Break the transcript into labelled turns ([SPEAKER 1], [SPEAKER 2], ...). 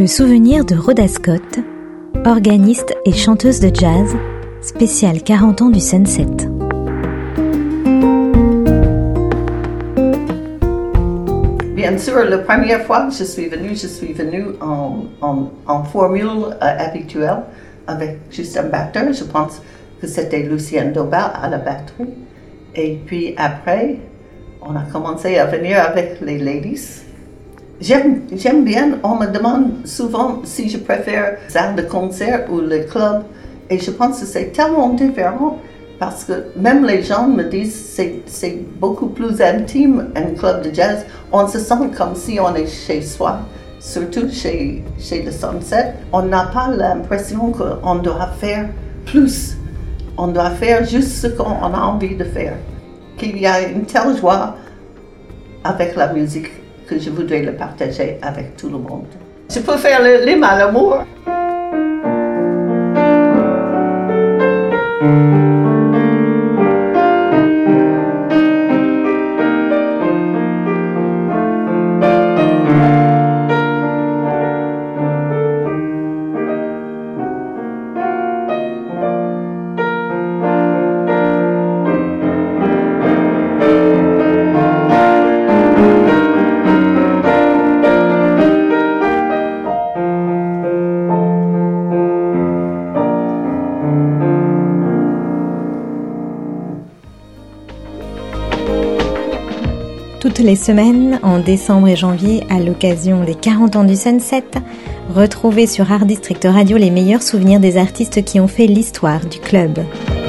[SPEAKER 1] Le souvenir de Rhoda Scott, organiste et chanteuse de jazz, spécial 40 ans du Sunset.
[SPEAKER 2] Bien sûr, la première fois que je suis venue en formule habituelle avec juste un batteur. Je pense que c'était Lucien Doba à la batterie. Et puis après, on a commencé à venir avec les ladies. J'aime bien, on me demande souvent si je préfère la salle de concert ou le club. Et je pense que c'est tellement différent parce que même les gens me disent que c'est beaucoup plus intime un club de jazz. On se sent comme si on est chez soi, surtout chez le Sunset. On n'a pas l'impression qu'on doit faire plus. On doit faire juste ce qu'on a envie de faire. Qu'il y a une telle joie avec la musique que je voudrais le partager avec tout le monde. Je peux faire l'hymne à l'amour.
[SPEAKER 1] Toutes les semaines, en décembre et janvier, à l'occasion des 40 ans du Sunset, retrouvez sur Art District Radio les meilleurs souvenirs des artistes qui ont fait l'histoire du club.